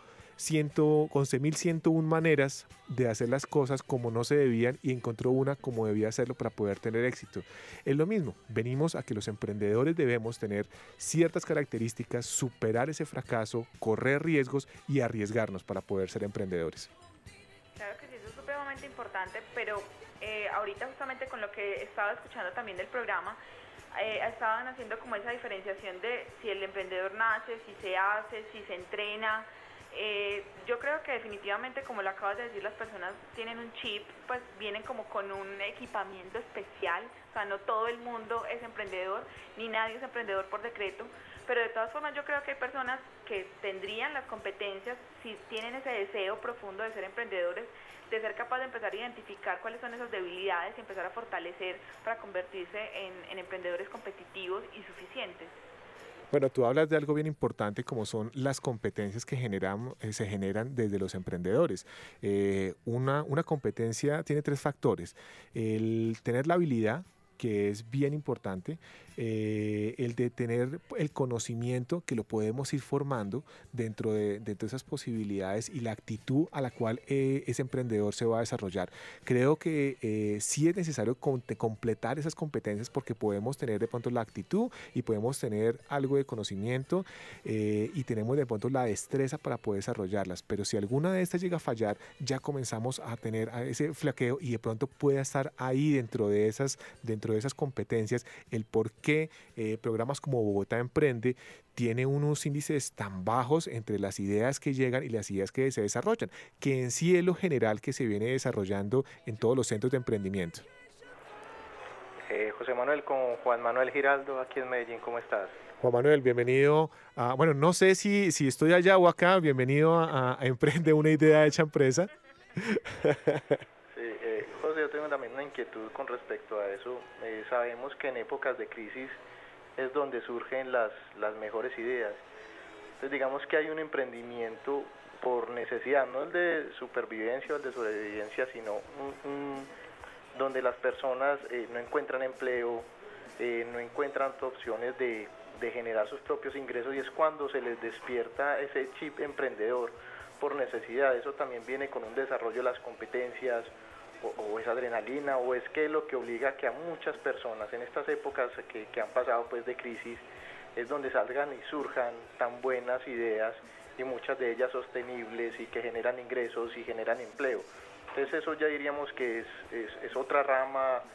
once mil ciento una maneras de hacer las cosas como no se debían, y encontró una como debía hacerlo para poder tener éxito. Es lo mismo, venimos a que los emprendedores debemos tener ciertas características, superar ese fracaso, correr riesgos y arriesgarnos para poder ser emprendedores. Claro que sí, eso es supremamente importante, pero eh, ahorita justamente con lo que estaba escuchando también del programa, eh, estaban haciendo como esa diferenciación de si el emprendedor nace, si se hace, si se entrena. Eh, yo creo que definitivamente, como lo acabas de decir, las personas tienen un chip, pues vienen como con un equipamiento especial, o sea, no todo el mundo es emprendedor, ni nadie es emprendedor por decreto, pero de todas formas yo creo que hay personas que tendrían las competencias, si tienen ese deseo profundo de ser emprendedores, de ser capaz de empezar a identificar cuáles son esas debilidades y empezar a fortalecer para convertirse en, en emprendedores competitivos y suficientes. Bueno, tú hablas de algo bien importante, como son las competencias que generan, eh, se generan desde los emprendedores. Eh, una, una competencia tiene tres factores: el tener la habilidad, que es bien importante, eh, el de tener el conocimiento, que lo podemos ir formando dentro de, dentro de esas posibilidades, y la actitud a la cual eh, ese emprendedor se va a desarrollar. Creo que eh, sí es necesario com- completar esas competencias, porque podemos tener de pronto la actitud y podemos tener algo de conocimiento, eh, y tenemos de pronto la destreza para poder desarrollarlas, pero si alguna de estas llega a fallar, ya comenzamos a tener ese flaqueo, y de pronto puede estar ahí dentro de esas, dentro de esas competencias el por qué eh, programas como Bogotá Emprende tiene unos índices tan bajos entre las ideas que llegan y las ideas que se desarrollan, que en sí es lo general que se viene desarrollando en todos los centros de emprendimiento. Eh, José Manuel, con Juan Manuel Giraldo, aquí en Medellín, ¿cómo estás? Juan Manuel, bienvenido a, bueno, no sé si, si estoy allá o acá, bienvenido a, a Emprende, una idea hecha empresa. Eh, José, yo tengo también una inquietud con respecto a eso. Eh, sabemos que en épocas de crisis es donde surgen las, las mejores ideas. Entonces digamos que hay un emprendimiento por necesidad, no el de supervivencia o el de sobrevivencia, sino un, un, donde las personas eh, no encuentran empleo, eh, no encuentran opciones de, de generar sus propios ingresos, y es cuando se les despierta ese chip emprendedor por necesidad. Eso también viene con un desarrollo de las competencias, o, o es adrenalina, o es que lo que obliga a que a muchas personas en estas épocas que, que han pasado pues de crisis, es donde salgan y surjan tan buenas ideas, y muchas de ellas sostenibles y que generan ingresos y generan empleo. Entonces eso ya diríamos que es, es, es otra rama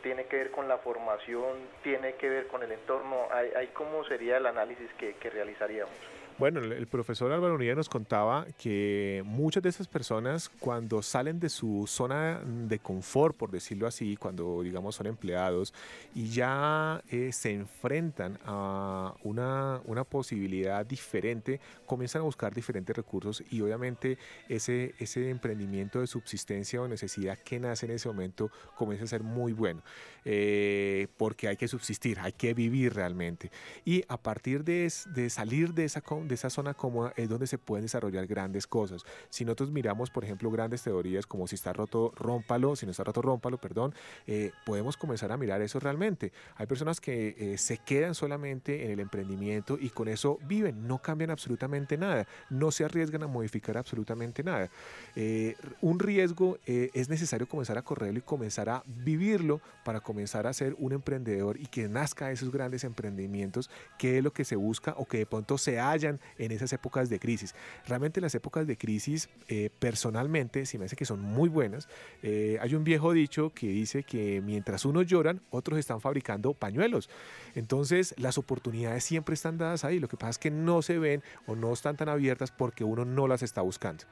tiene que ver con la formación, tiene que ver con el entorno. ¿Hay, hay cómo sería el análisis que, que realizaríamos? Bueno, el el profesor Álvaro Unida nos contaba que muchas de esas personas cuando salen de su zona de confort, por decirlo así, cuando digamos son empleados y ya eh, se enfrentan a una, una posibilidad diferente, comienzan a buscar diferentes recursos y obviamente ese, ese emprendimiento de subsistencia o necesidad que nace en ese momento comienza a ser muy bueno, eh, porque hay que subsistir, hay que vivir realmente. Y a partir de, es- de salir de esa, co- de esa zona cómoda es donde se pueden desarrollar grandes cosas. Si nosotros miramos, por ejemplo, grandes teorías como si está roto, rómpalo, si no está roto, rómpalo, perdón, eh, podemos comenzar a mirar eso realmente. Hay personas que eh, se quedan solamente en el emprendimiento y con eso viven, no cambian absolutamente nada, no se arriesgan a modificar absolutamente nada. Eh, un riesgo eh, es necesario comenzar a correrlo y comenzar a vivirlo para comenzar a ser un emprendedor y que nazca esos grandes emprendimientos, que es lo que se busca o que de pronto se hallan en esas épocas de crisis. Realmente las épocas de crisis, eh, personalmente, sí me hace que son muy buenas. Eh, hay un viejo dicho que dice que mientras unos lloran, otros están fabricando pañuelos. Entonces, las oportunidades siempre están dadas ahí. Lo que pasa es que no se ven o no están tan abiertas porque uno no las está buscando.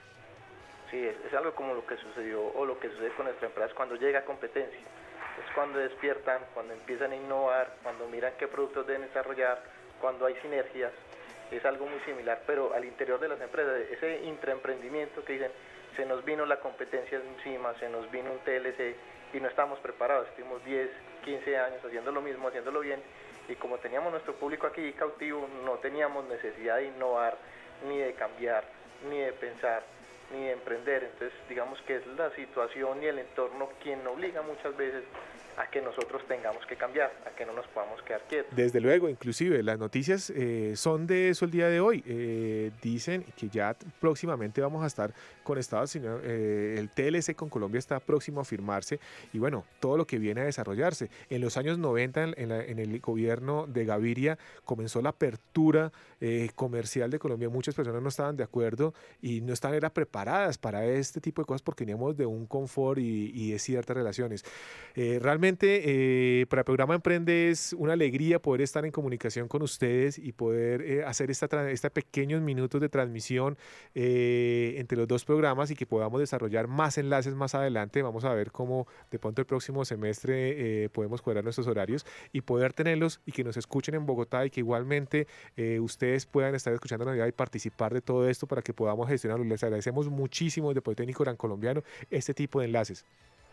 Sí, es, es algo como lo que sucedió o lo que sucede con nuestra empresa cuando llega competencia. Es cuando despiertan, cuando empiezan a innovar, cuando miran qué productos deben desarrollar, cuando hay sinergias. Es algo muy similar, pero al interior de las empresas, ese intraemprendimiento que dicen, se nos vino la competencia encima, se nos vino un T L C y no estamos preparados. Estuvimos diez, quince años haciendo lo mismo, haciéndolo bien, y como teníamos nuestro público aquí cautivo, no teníamos necesidad de innovar, ni de cambiar, ni de pensar, ni de emprender. Entonces, digamos que es la situación y el entorno quien obliga muchas veces a que nosotros tengamos que cambiar, a que no nos podamos quedar quietos. Desde luego, inclusive las noticias eh, son de eso el día de hoy. Eh, dicen que ya t- próximamente vamos a estar conectados, sino, eh, el T L C con Colombia está próximo a firmarse y bueno, todo lo que viene a desarrollarse. En los años noventa, en, en la- en el gobierno de Gaviria, comenzó la apertura eh, comercial de Colombia. Muchas personas no estaban de acuerdo y no estaban era preparadas para este tipo de cosas porque veníamos de un confort y, y de ciertas relaciones. Eh, realmente eh, para el programa Emprende es una alegría poder estar en comunicación con ustedes y poder eh, hacer esta, tra- esta pequeños minutos de transmisión eh, entre los dos programas y que podamos desarrollar más enlaces más adelante. Vamos a ver cómo de pronto el próximo semestre eh, podemos cuadrar nuestros horarios y poder tenerlos y que nos escuchen en Bogotá y que igualmente eh, ustedes puedan estar escuchando allá y participar de todo esto para que podamos gestionarlo. Les agradecemos muchísimo de Politécnico Gran Colombiano este tipo de enlaces.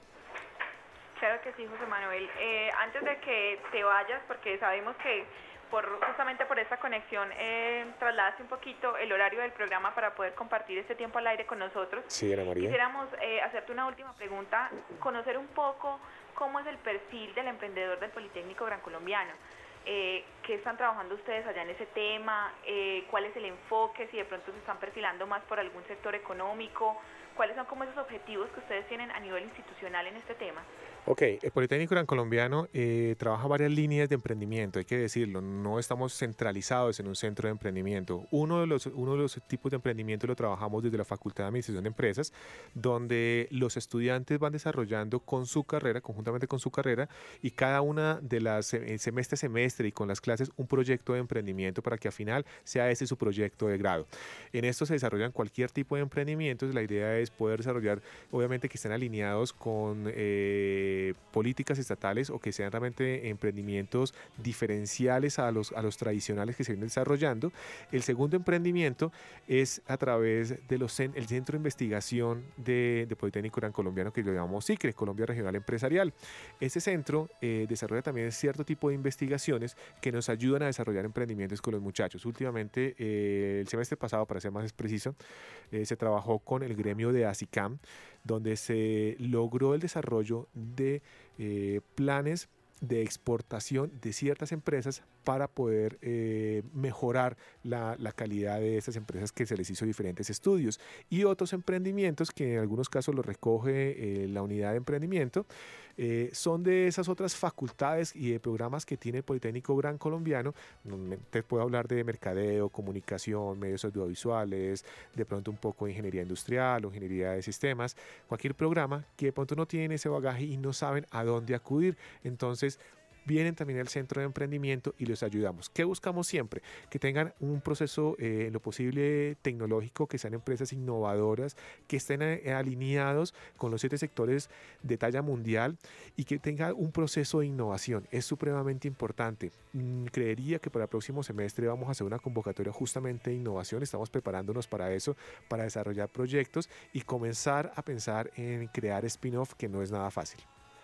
Claro que sí, José Manuel. Eh, antes de que te vayas, porque sabemos que por justamente por esta conexión eh, trasladaste un poquito el horario del programa para poder compartir este tiempo al aire con nosotros. Sí, Ana María. Quisiéramos eh, hacerte una última pregunta, conocer un poco cómo es el perfil del emprendedor del Politécnico Gran Colombiano. Eh, ¿Qué están trabajando ustedes allá en ese tema? Eh, ¿Cuál es el enfoque? Si de pronto se están perfilando más por algún sector económico. ¿Cuáles son como esos objetivos que ustedes tienen a nivel institucional en este tema? Ok, el Politécnico Gran Colombiano eh, trabaja varias líneas de emprendimiento, hay que decirlo, no estamos centralizados en un centro de emprendimiento. Uno de los, uno de los tipos de emprendimiento lo trabajamos desde la Facultad de Administración de Empresas, donde los estudiantes van desarrollando con su carrera, conjuntamente con su carrera, y cada una de las eh, semestre a semestre y con las clases un proyecto de emprendimiento para que al final sea ese su proyecto de grado. En esto se desarrollan cualquier tipo de emprendimientos, la idea es poder desarrollar, obviamente que estén alineados con eh, políticas estatales o que sean realmente emprendimientos diferenciales a los, a los tradicionales que se vienen desarrollando. El segundo emprendimiento es a través del Centro de Investigación de, de Politécnico Gran Colombiano, que lo llamamos SICRE, Colombia Regional Empresarial. Este centro eh, desarrolla también cierto tipo de investigaciones que nos ayudan a desarrollar emprendimientos con los muchachos. Últimamente, eh, el semestre pasado, para ser más preciso, eh, se trabajó con el gremio de ASICAM, donde se logró el desarrollo de eh, planes de exportación de ciertas empresas para poder eh, mejorar la, la calidad de estas empresas que se les hizo diferentes estudios, y otros emprendimientos que en algunos casos los recoge eh, la unidad de emprendimiento. Eh, son de esas otras facultades y de programas que tiene el Politécnico Gran Colombiano. Te puedo hablar de mercadeo, comunicación, medios audiovisuales, de pronto un poco de ingeniería industrial o ingeniería de sistemas, cualquier programa que de pronto no tienen ese bagaje y no saben a dónde acudir. Entonces vienen también al centro de emprendimiento y los ayudamos. ¿Qué buscamos siempre? Que tengan un proceso eh, en lo posible tecnológico, que sean empresas innovadoras, que estén eh, alineados con los siete sectores de talla mundial y que tengan un proceso de innovación. Es supremamente importante. Mm, creería que para el próximo semestre vamos a hacer una convocatoria justamente de innovación. Estamos preparándonos para eso, para desarrollar proyectos y comenzar a pensar en crear spin-off, que no es nada fácil.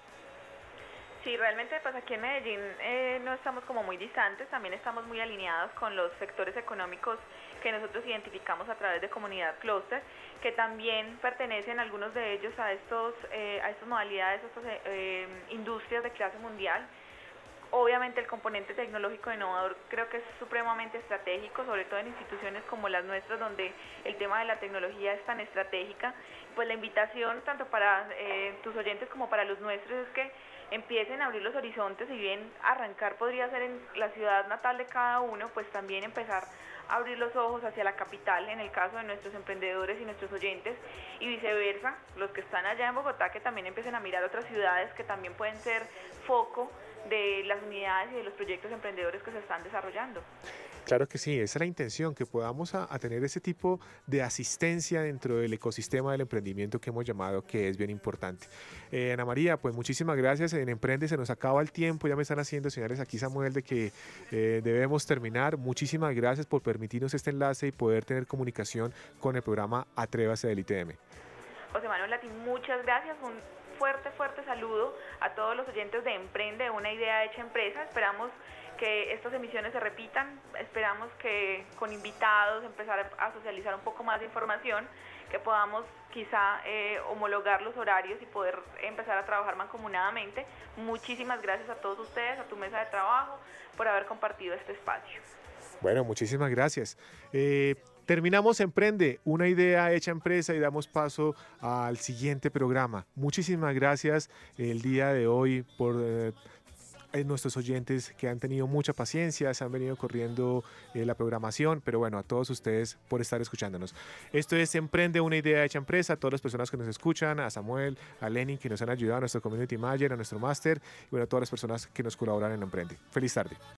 Sí, realmente pues aquí en Medellín eh, no estamos como muy distantes, también estamos muy alineados con los sectores económicos que nosotros identificamos a través de Comunidad Clúster, que también pertenecen algunos de ellos a estos eh, a estas modalidades, a estas eh, industrias de clase mundial. Obviamente el componente tecnológico innovador creo que es supremamente estratégico, sobre todo en instituciones como las nuestras, donde el tema de la tecnología es tan estratégica. Pues la invitación tanto para eh, tus oyentes como para los nuestros es que empiecen a abrir los horizontes. Si bien arrancar podría ser en la ciudad natal de cada uno, pues también empezar a abrir los ojos hacia la capital, en el caso de nuestros emprendedores y nuestros oyentes, y viceversa, los que están allá en Bogotá, que también empiecen a mirar otras ciudades que también pueden ser foco de las unidades y de los proyectos emprendedores que se están desarrollando. Claro que sí, esa es la intención, que podamos a, a tener ese tipo de asistencia dentro del ecosistema del emprendimiento que hemos llamado, que es bien importante. Eh, Ana María, pues muchísimas gracias. En Emprende se nos acaba el tiempo, ya me están haciendo señales aquí, Samuel, de que eh, debemos terminar. Muchísimas gracias por permitirnos este enlace y poder tener comunicación con el programa Atrévase del I T M. José Manuel Latín, muchas gracias. Un fuerte, fuerte saludo a todos los oyentes de Emprende, una idea hecha empresa. Esperamos que estas emisiones se repitan, esperamos que con invitados empezar a socializar un poco más de información, que podamos quizá eh, homologar los horarios y poder empezar a trabajar mancomunadamente. Muchísimas gracias a todos ustedes, a tu mesa de trabajo, por haber compartido este espacio. Bueno, muchísimas gracias. Eh, terminamos Emprende, una idea hecha empresa, y damos paso al siguiente programa. Muchísimas gracias el día de hoy por Eh, nuestros oyentes que han tenido mucha paciencia, se han venido corriendo eh, la programación, pero bueno, a todos ustedes por estar escuchándonos. Esto es Emprende, una idea hecha empresa. A todas las personas que nos escuchan, a Samuel, a Lenin, que nos han ayudado, a nuestro community manager, a nuestro máster, y bueno, a todas las personas que nos colaboran en Emprende. Feliz tarde.